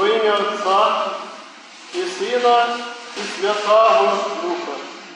ім'я Отца и Сына и Святаго Духа.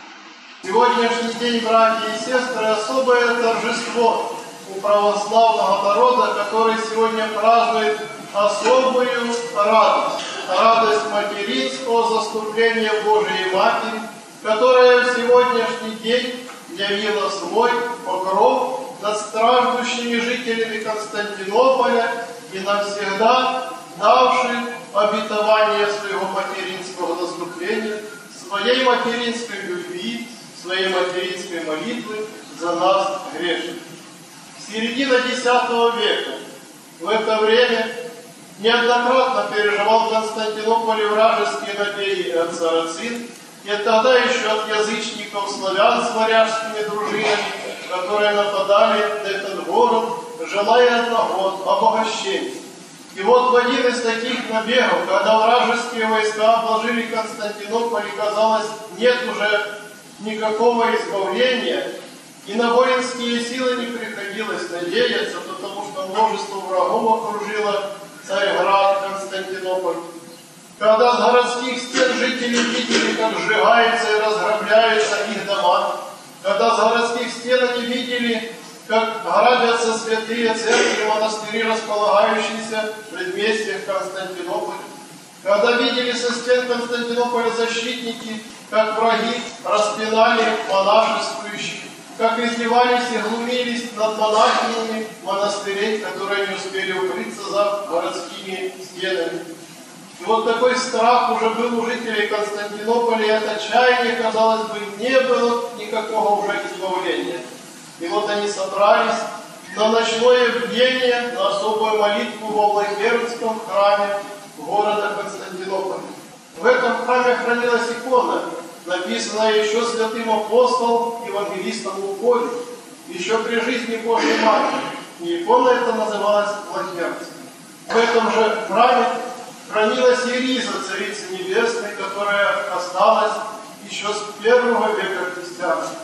Сегодняшний день, братья и сестры, особое торжество у православного народа, который сегодня празднует особую радость. Радость материнского заступления Божией Матери, которая в сегодняшний день явила свой покров над страждущими жителями Константинополя и навсегда давший обетование своего материнского заступления, своей материнской любви, своей материнской молитвы за нас, грешных. Середина X века. В это время неоднократно переживал Константинополь вражеские набеги от сарацин, и тогда еще от язычников славян с варяжскими дружинами, которые нападали на этот город, желая одного – обогащения. И вот в один из таких набегов, когда вражеские войска обложили Константинополь, и казалось, нет уже никакого избавления, и на воинские силы не приходилось надеяться, потому что множество врагов окружило Царьград, Константинополь. Когда с городских стен жители видели, как сжигаются и разграбляются их дома, когда с городских стен они видели, как грабятся святые церкви и монастыри, располагающиеся в предместьях Константинополя, когда видели со стен Константинополя защитники, как враги распинали монашествующих, как издевались и глумились над монахинями монастырей, которые не успели укрыться за городскими стенами. И вот такой страх уже был у жителей Константинополя, и от отчаяния, казалось бы, не было никакого уже избавления. И вот они собрались на ночное бдение, на особую молитву во Влахернском храме города Константинополя. В этом храме хранилась икона, написанная еще святым апостолом, евангелистом Лукой, еще при жизни Божьей Матери. И икона эта называлась Влахернская. В этом же храме хранилась и риза Царицы Небесной, которая осталась еще с первого века христианства.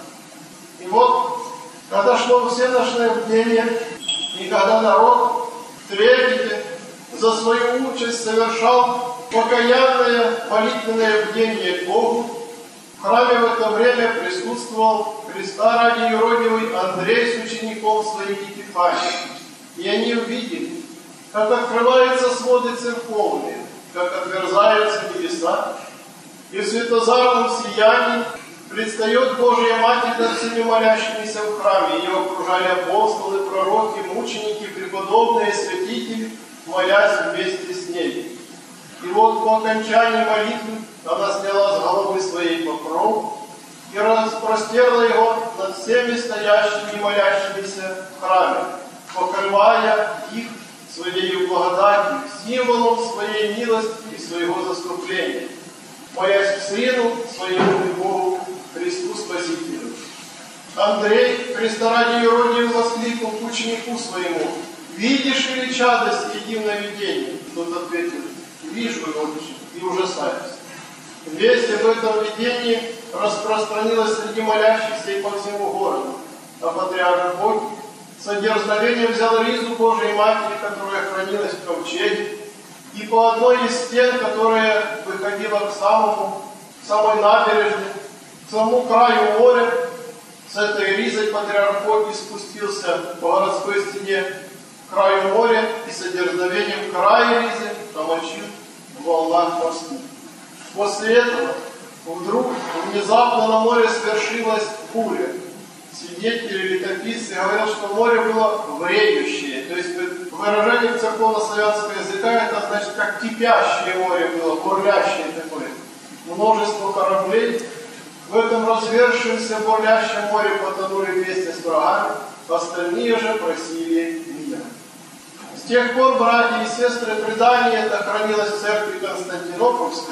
И вот, когда шло всеночное бдение, и когда народ в трепете за свою участь совершал покаянное молитвенное бдение к Богу, в храме в это время присутствовал Христа ради юродивый Андрей с учеником своим Никифарием. И они увидели, как открываются своды церковные, как отверзаются небеса, и в светозарном сиянии предстает Божья Матерь над всеми молящимися в храме. Ее окружали апостолы, пророки, мученики, преподобные, святители, молясь вместе с ней. И вот по окончании молитвы она сняла с головы своей покров и распростерла его над всеми стоящими и молящимися в храме, покрывая их своей благодатью, символом своей милости и своего заступления, молясь к Сыну своему и Богу, Христу Спасителю. Андрей, Христа ради юродивый, воскликнул к ученику своему: «Видишь ли, чадо, среди видения?» Тот ответил: «Вижу, Отче, и ужасаюсь». Весть об этом видении распространилась среди молящихся и по всему городу, а патриарх Бог с дерзновением взял ризу Божией Матери, которая хранилась в ковчеге, и по одной из стен, которая выходила к самой набережной, к самому краю моря, с этой ризой патриарх Бог спустился по городской стене к краю моря и с дерзновением края ризы помочил в волнах морских. После этого вдруг внезапно на море свершилась буря. Свидетели, летописцы говорят, что море было вреющее. То есть выражение церковно-славянского языка, это значит, как кипящее море было, бурлящее такое. Множество кораблей в этом развершемся бурлящем море потонули вместе с врагами, остальные же просили мира. С тех пор, братья и сестры, предание это хранилось в церкви Константинопольской,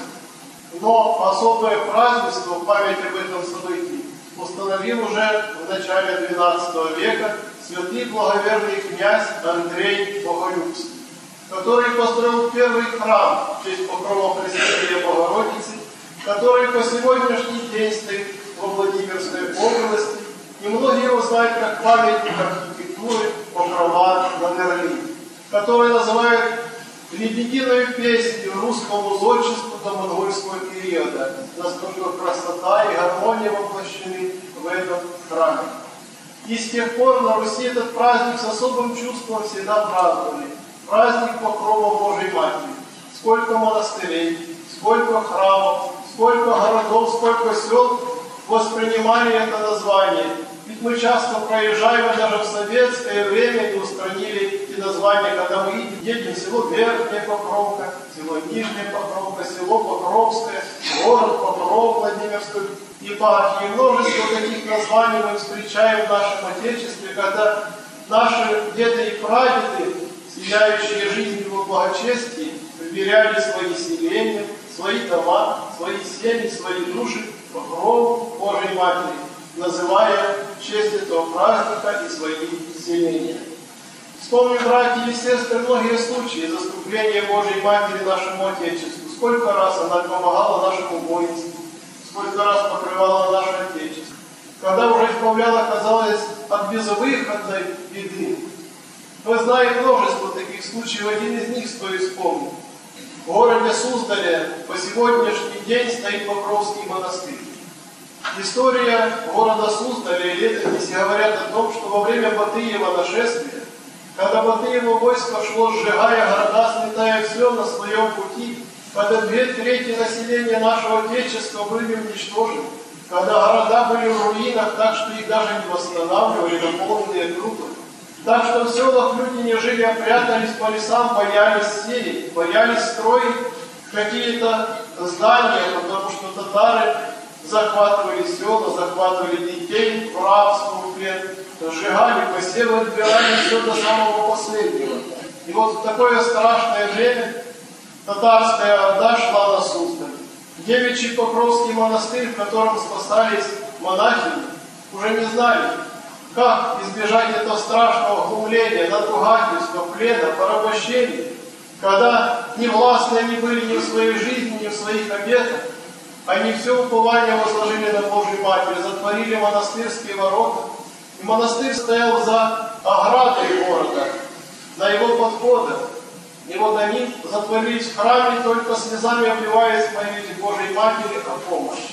но особое празднество в память об этом событии установил уже в начале XII века святый благоверный князь Андрей Боголюбский, который построил первый храм в честь покрова Пресвятые Богородицы, который по сегодняшний день стоит во Владимирской области, и многие его знают как памятник архитектуры Покрова на Мерлин, который называют лебединую песню русскому зодчеству до монгольского периода, насколько красота и гармония воплощены в этом храме. И с тех пор на Руси этот праздник с особым чувством всегда праздновали. Праздник Покрова Божией Матери. Сколько монастырей, сколько храмов, сколько городов, сколько сел воспринимали это название. Ведь мы часто проезжаем, и даже в советское время не устранили эти названия, когда мы едем в село Верхняя Покровка, село Нижняя Покровка, село Покровское, город Покров Владимирской епархии. Множество таких названий мы встречаем в нашем Отечестве, когда наши деды и прадеды, сияющие жизнью во благочестии, выбирали свои селения, свои дома, свои семьи, свои души Покрову Божией Матери, называя в честь этого праздника и свои селения. Вспомним, братья и сестры, многие случаи заступления Божией Матери нашему Отечеству. Сколько раз она помогала нашему воинству, сколько раз покрывала наше Отечество. Когда уже избавляла, казалось, от безвыходной беды. Мы знаем множество таких случаев, один из них стоит вспомнить. В городе Суздале по сегодняшний день стоит Покровский монастырь. История города Суздаля и летописи говорят о том, что во время Батыева нашествия, когда Батыево войско шло, сжигая города, сметая все на своем пути, когда 2/3 населения нашего Отечества были уничтожены, когда города были в руинах, так что их даже не восстанавливали, наполненные трупами. Так что в селах люди не жили, а прятались по лесам, боялись сеять, боялись строить какие-то здания, потому что татары захватывали села, захватывали детей в рабство, в плен, сжигали посевы, отбирали все до самого последнего. И вот в такое страшное время татарская орда шла на Суздаль. Девичий Покровский монастырь, в котором спасались монахини, уже не знали, как избежать этого страшного глумления, надругательства, плена, порабощения, когда не властны они были ни в своей жизни, ни в своих обетах. Они все упование возложили на Божью Матерь, затворили монастырские ворота. И монастырь стоял за оградой города, на его подходах. И вот они затворились в храме, только слезами обливаясь молитве Божьей Матери о помощи.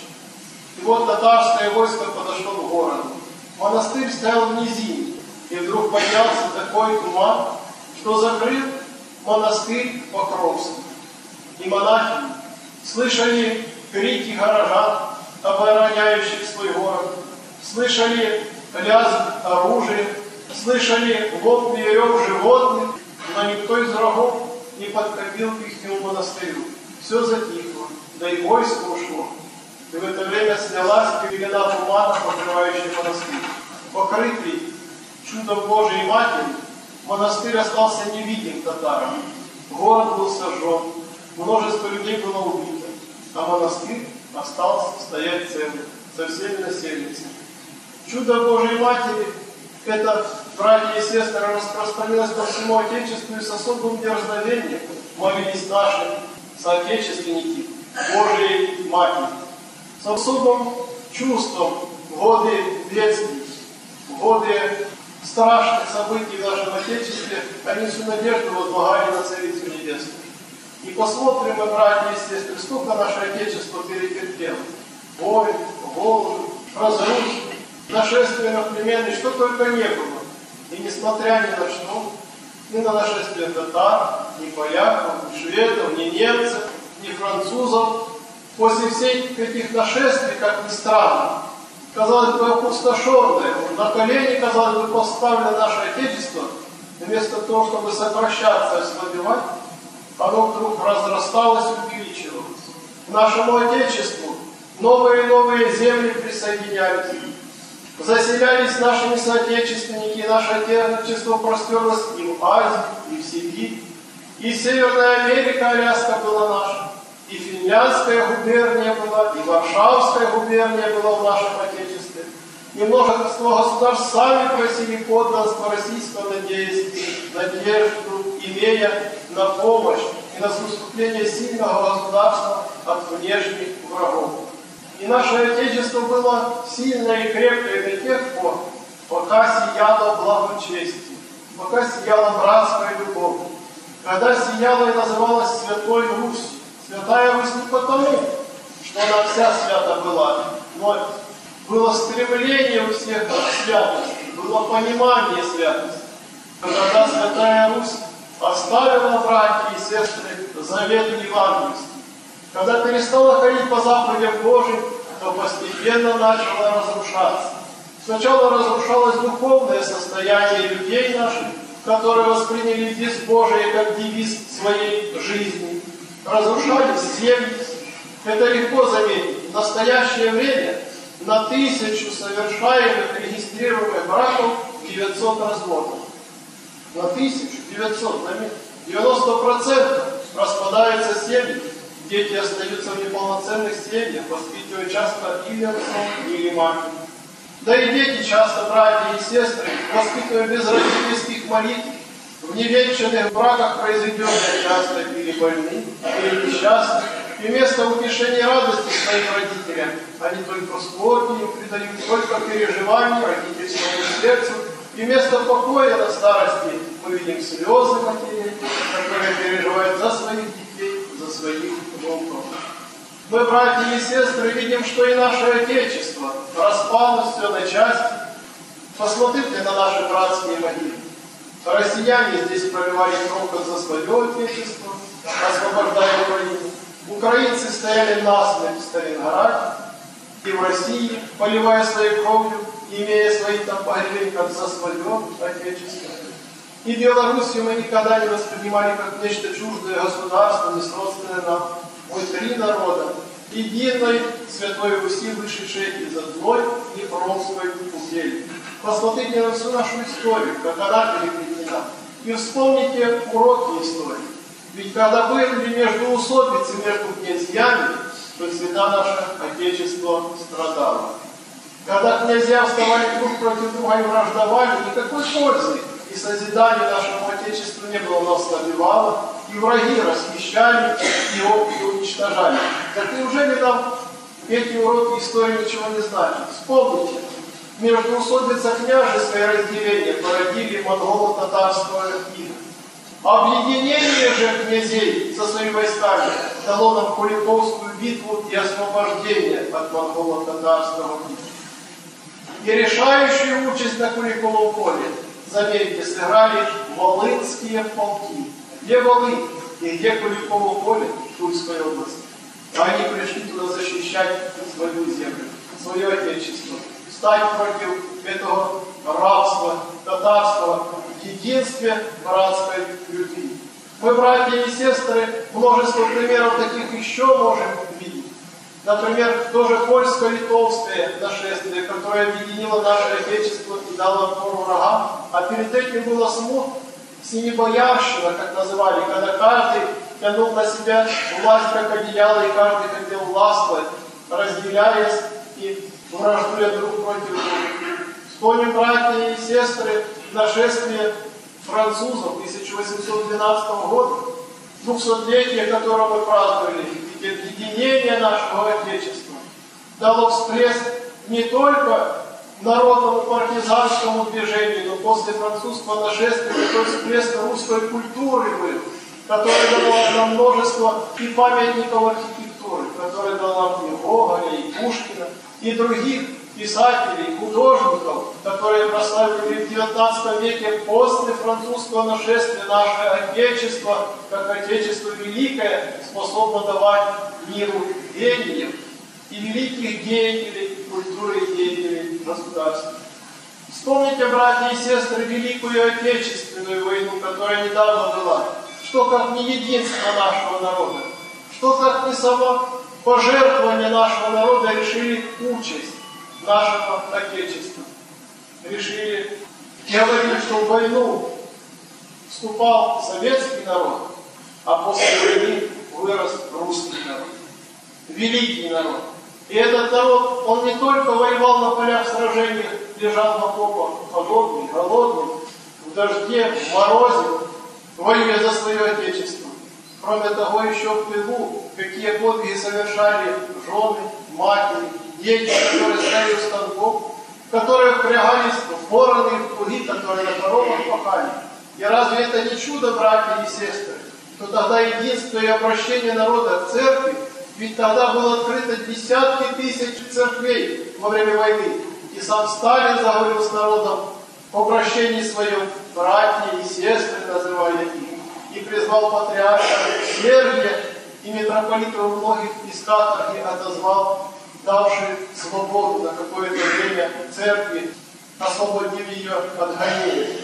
И вот татарское войско подошло к городу. Монастырь стоял в низине, и вдруг поднялся такой туман, что закрыл монастырь Покровский. И монахи слышали крики горожан, обороняющих свой город, слышали лязг оружия, слышали вопли и рев животных, но никто из врагов не подкатил к их монастырю. Все затихло, да и войско ушло. И в это время снялась пелена тумана, покрывающая монастырь. Покрытый чудом Божией Матери, монастырь остался невидим татарам. Город был сожжен, множество людей было убито, а монастырь остался стоять целым, со всеми насельницами. Чудо Божией Матери, это, братья и сестры, распространилось по всему Отечеству, и с особым дерзновением молились наши соотечественники Божией Матери. С особым чувством в годы бедствий, в годы страшных событий в нашем Отечестве, они всю надежду возлагали на Царицу Небесную. И посмотрим мы, братья и сестры, сколько наше Отечество перетерпело. Войн, голод, разрухи, нашествия на племен, и что только не было. И несмотря ни на что, ни на нашествие татар, ни поляков, ни шведов, ни немцев, ни французов, после всех этих нашествий, как ни странно, казалось бы, опустошенное, на колени, казалось бы, поставлено наше Отечество, вместо того, чтобы сокращаться и ослабевать, оно вдруг разрасталось и увеличивалось. К нашему Отечеству новые и новые земли присоединялись. Заселялись нашими соотечественники, и наше Отечество простерлось и в Азии, и в Сибирь. И Северная Америка, Аляска была наша, и Финляндская губерния была, и Варшавская губерния была в нашем Отечестве. И множество государств сами просили подданства российского, надежду, имея на помощь и на заступление сильного государства от внешних врагов. И наше Отечество было сильное и крепкое до тех пор, пока сияло благочестие, пока сияла братская любовь, когда сияла и называлась Святой Русь. Святая Русь не потому, что она вся свята была, но было стремление у всех к святости, было понимание святости. Когда Святая Русь оставила, братья и сестры, завет евангельский, когда перестала ходить по заповедям Божьим, то постепенно начала разрушаться. Сначала разрушалось духовное состояние людей наших, которые восприняли весть Божий как девиз своей жизни. Разрушались семьи. Это легко заметить. В настоящее время на 1000 совершаемых регистрируемых браков 900 разводов. На 1900, на 90% распадаются семьи. Дети остаются в неполноценных семьях, воспитывая часто или отцом, или матерью. Да и дети часто, братья и сестры, воспитывая без родительских молитв, в невенчанных браках произведенные часто или больны, или несчастны, и вместо утешения и радости своим родителям, они только скорби им придают, только переживания родительскому сердцу, и вместо покоя на старости мы видим слезы матерей, которые переживают за своих детей, за своих внуков. Мы, братья и сестры, видим, что и наше Отечество распалось все на части. Посмотрите на наши братские могилы. Россияне здесь проливали кровь за свое Отечество, освобождая Украину. Украинцы стояли насмерть в Сталинграде и в России, поливая своей кровью, имея свои там погребения как за свое Отечество. И Белоруссию мы никогда не воспринимали как нечто чуждое государство, несродственное нам. Мы 3 народа, единой Святой Руси, вышедшей из одной Днепровской пустели. Посмотрите на всю нашу историю, как она переплетена, и вспомните уроки истории. Ведь когда были междоусобицы между князьями, то всегда наше Отечество страдало. Когда князья вставали друг против друга и враждовали, никакой пользы и созидания нашему Отечеству не было, нас набивало, и враги расхищали его и уничтожали. Так неужели нам эти уроки истории ничего не значат? Вспомните, междоусобица княжеское разделение породили монголо-татарского ига. Объединение же князей со своими войсками дало нам Куликовскую битву и освобождение от монголо-татарского ига. И решающую участь на Куликовом поле, заметьте, сыграли волынские полки. Где Волынь и где Куликово поле Тульской области? Они пришли туда защищать свою землю, свое Отечество, стать против этого рабства татарского в единстве братской любви. Мы, братья и сестры, множество примеров таких еще можем видеть. Например, тоже польско-литовское нашествие, которое объединило наше Отечество и дало отпор врагам, а перед этим было смут, синебоярщина, как называли, когда каждый тянул на себя власть как одеяло, и каждый хотел властвовать, разделяясь и враждуя друг против друга. Вспомним, братья и сестры, нашествие французов 1812 года, 200-летие, которое мы праздновали, ведь объединение нашего Отечества дало всплеск не только народному партизанскому движению, но после французского нашествия такой всплеск русской культуры был, который дал нам множество и памятников архитектуры, который дал нам и Гоголя, и Пушкина, и других писателей, художников, которые прославили в XIX веке после французского нашествия наше Отечество, как Отечество великое, способно давать миру гениев и великих деятелей культуры и деятелей государства. Вспомните, братья и сестры, Великую Отечественную войну, которая недавно была. Что как не единство нашего народа, что как не само пожертвование нашего народа решили участь нашего Отечества. Решили, говорили, что в войну вступал советский народ, а после войны вырос русский народ. Великий народ. И этот народ, он не только воевал на полях сражений, лежал в окопах, холодный, голодный, в дожде, в морозе, во имя за свое Отечество. Кроме того, еще в тылу, какие подвиги совершали жены, матери, дети, которые стояли у станков, которые впрягались в вороны и в плуги, которые на коровах пахали. И разве это не чудо, братья и сестры? То тогда единство и обращение народа к церкви, ведь тогда было открыто десятки тысяч церквей во время войны. И сам Сталин заговорил с народом о обращении своем, братья и сестры, называя их, и призвал патриарха Сергия и митрополита в многих искатах и отозвал, давший свободу на какое-то время церкви, освободив ее от гонений.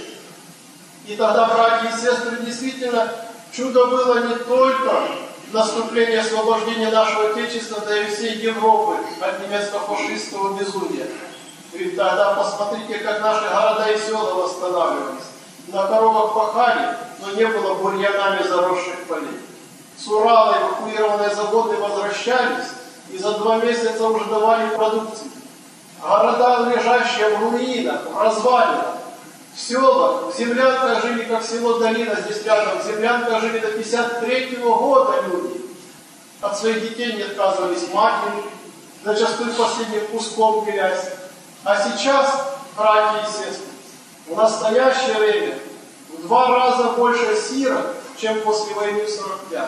И тогда, братья и сестры, действительно, чудо было не только наступление освобождения нашего Отечества, да и всей Европы от немецко-фашистского безумия. Ведь тогда посмотрите, как наши города и села восстанавливались. На коровах пахали, но не было бурьянами заросших полей. С Урала эвакуированные заводы возвращались, и за 2 месяца уже давали продукцию. Города, лежащие в руинах, в развалинах, в селах, в землянках жили, как село Долина, здесь рядом, в землянках жили до 53-го года люди. От своих детей не отказывались матери, зачастую последним куском грязь. А сейчас, братья и сестры, в настоящее время в 2 раза больше сирот, чем после войны в 45-м.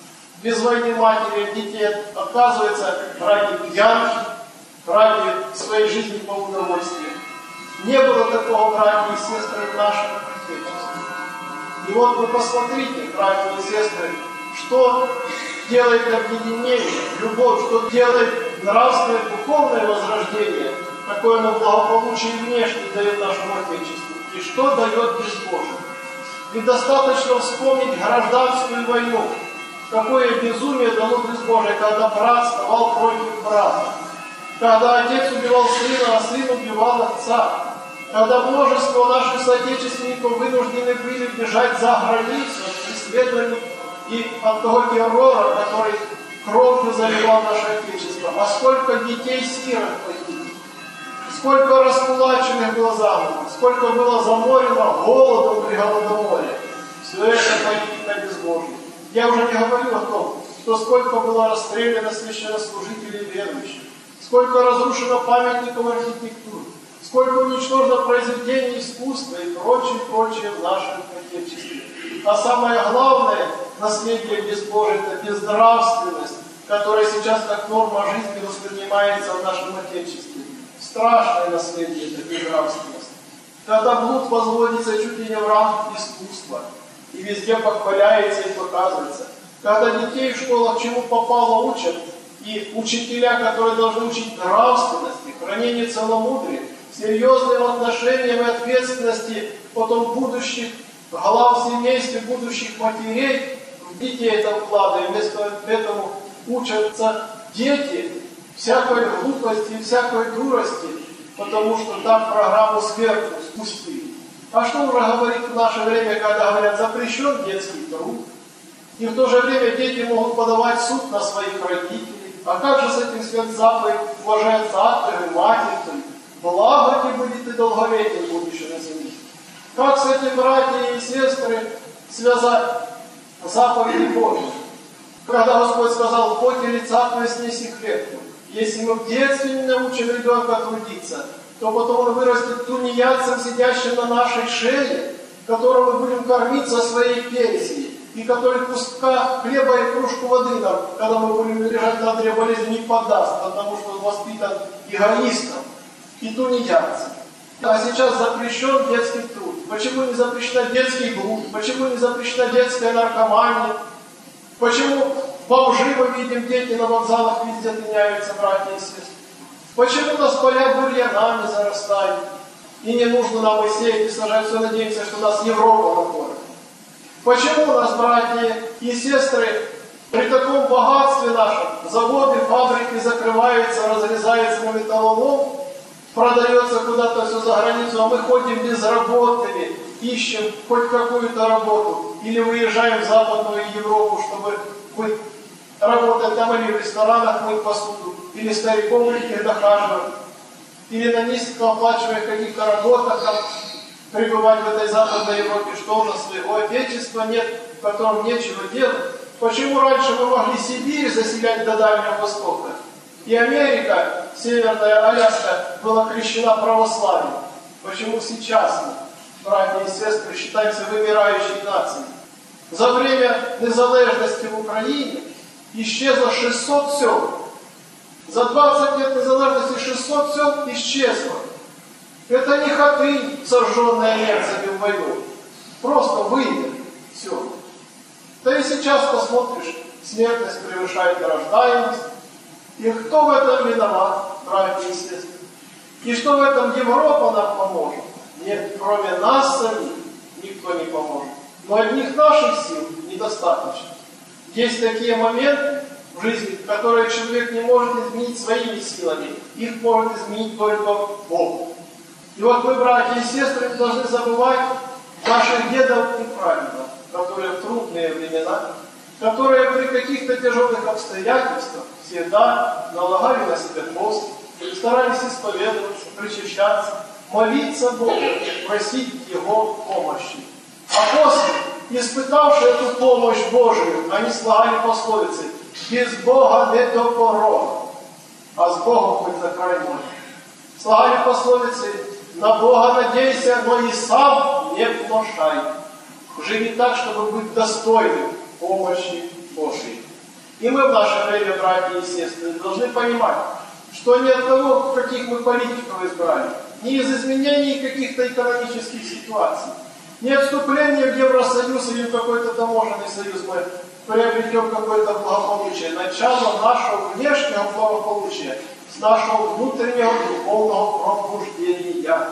Без войны матери детей отказывается ради пьянки, ради своей жизни по удовольствию. Не было такого, братья и сестры, в нашем Отечестве. И вот вы посмотрите, братья и сестры, что делает объединение, любовь, что делает нравственное, духовное возрождение, какое оно благополучие внешне дает нашему Отечеству, и что дает безбожие. Ведь достаточно вспомнить гражданскую войну, какое безумие дало безбожие, когда брат вставал против брата, когда отец убивал сына, а сын убивал отца, когда множество наших соотечественников вынуждены были бежать за границу от преследований и от того террора, который кровью заливал наше Отечество. А сколько детей-сирот погибло, сколько раскулаченных было заморов, сколько было заморено голодом при Голодоморе. Все это политика безбожия. Я уже не говорю о том, что сколько было расстреляно священнослужителей и верующих, сколько разрушено памятников архитектуры, сколько уничтожено произведений искусства и прочее в нашем Отечестве. А самое главное наследие безбожия – это безнравственность, которая сейчас как норма жизни воспринимается в нашем Отечестве. Страшное наследие – это безнравственность. Когда блуд возводится чуть ли не в ранг искусства, и везде похваляется и показывается. Когда детей в школах чему попало учат, и учителя, которые должны учить нравственности, хранению целомудрия, серьезным отношениям и ответственности потом будущих глав семейств, будущих матерей, в детей это вкладывая, вместо этого учатся дети всякой глупости и всякой дурости, потому что так программу сверху спустили. А что уже говорить в наше время, когда говорят, запрещен детский труд, и в то же время дети могут подавать в суд на своих родителей. А как же с этим связать заповедь уважать отца и матерь? Благо тебе будет и долголетие будущее на земле. Как с этим, братья и сестры, связать заповеди Божьи? Когда Господь сказал, в поте лица твоего снеси хлеб. Если мы в детстве не научим ребенка трудиться, то потом он вырастет тунеядцем, сидящим на нашей шее, которого мы будем кормить со своей пенсии, и который куска хлеба и кружку воды нам, когда мы будем лежать на одре болезни, не подаст, потому что он воспитан эгоистом и тунеядцем. А сейчас запрещен детский труд. Почему не запрещена детский блуд? Почему не запрещена детская наркомания? Почему бомжи мы видим, дети на вокзалах везде меняются, братья и сестры? Почему у нас поля бурьянами зарастают? И не нужно нам и сеять, и сажать, все надеемся, что нас Европа накормит. Почему у нас, братья и сестры, при таком богатстве нашем, заводы, фабрики закрываются, разрезаются на металлолом, продается куда-то все за границу, а мы ходим безработными, ищем хоть какую-то работу, или выезжаем в Западную Европу, чтобы работать там или в ресторанах, мыть посуду, или стариком их дохаживать, или на низкооплачиваемых каких-то работах там, пребывать в этой Западной Европе, что у нас своего Отечества нет, в котором нечего делать. Почему раньше мы могли Сибирь заселять до Дальнего Востока, и Америка, Северная Аляска, была крещена православием? Почему сейчас мы? братья и сестры, считаемся вымирающей нацией. За время незалежности в Украине исчезло 600 сел. За 20 лет незалежности 600 сел исчезло. Это не Хатынь, сожженная немцами в войну. Просто вымер. Все. Да и сейчас посмотришь, смертность превышает рождаемость. И кто в этом виноват, братья и сестры? И что в этом Европа нам поможет? Нет, кроме нас самих никто не поможет. Но одних наших сил недостаточно. Есть такие моменты в жизни, которые человек не может изменить своими силами. Их может изменить только Бог. И вот мы, братья и сестры, не должны забывать наших дедов и прадедов, которые в трудные времена, которые при каких-то тяжелых обстоятельствах всегда налагали на себя пост, старались исповедоваться, причащаться, молиться Богу, просить Его помощи. А после, испытавши эту помощь Божию, они слагали пословицы: «Без Бога не до порога, а с Богом хоть за край моря». Слагали пословицы: «На Бога надейся, но и сам не внушай». Живи так, чтобы быть достойным помощи Божьей. И мы в наше время, братья и сестры, должны понимать, что ни от того, каких мы политиков избрали, ни из изменений каких-то экономических ситуаций, ни от вступления в Евросоюз или в какой-то таможенный союз мы приобретем какое-то благополучие. Начало нашего внешнего благополучия с нашего внутреннего духовного пробуждения.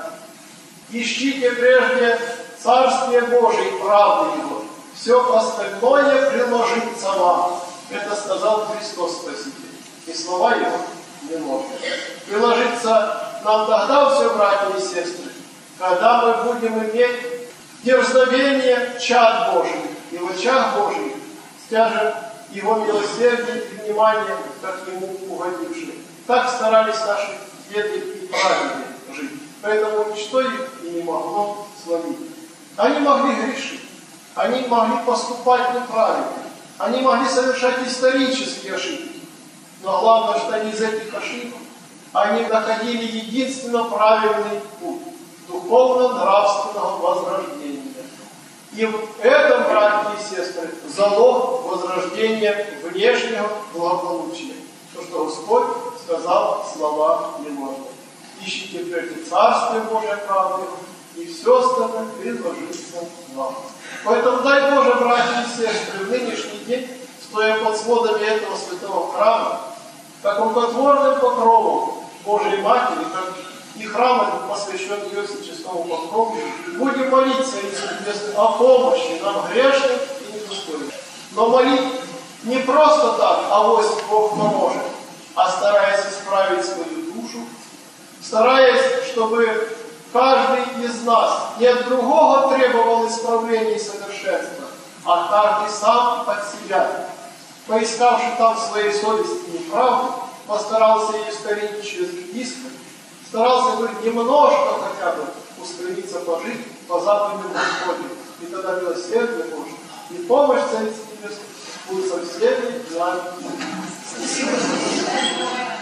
Ищите прежде Царствие Божие и правды Его. Все остальное приложится вам. Это сказал Христос Спаситель. И слова Его не можно. Приложиться нам тогда все, братья и сестры, когда мы будем иметь дерзновение чад Божьих, и в очах Божьих стяжем Его милосердие и внимание, как Ему угодившие. Так старались наши деды и прадеды жить. Поэтому ничто их и не могло сломить. Они могли грешить, они могли поступать неправильно, они могли совершать исторические ошибки. Но главное, что они из этих ошибок, они находили единственно правильный путь духовно-нравственного возрождения. И в этом, братья и сестры, залог возрождения внешнего благополучия. То, что Господь сказал слова Его. Ищите прежде Царствие Божие правды, и все остальное приложится вам. Поэтому дай Боже, братья и сестры, в нынешний день, стоя под сводами этого святого храма, как рукотворным покровом Божьей Матери, как и храм этот посвящен ее всечестному покрову, будем молиться о помощи нам грешным и недостойным. Но молить не просто так, авось Бог поможет, а стараясь исправить свою душу, стараясь, чтобы каждый из нас не от другого требовал исправления и совершенства, а каждый сам от себя, поискавший там в своей совести неправду, постарался ее искоренить через исповедь, старался бы немножко хотя бы устремиться пожить по заповедям Господню. И тогда милосердие Божие и помощь Царицы Небесной будет со всеми нами.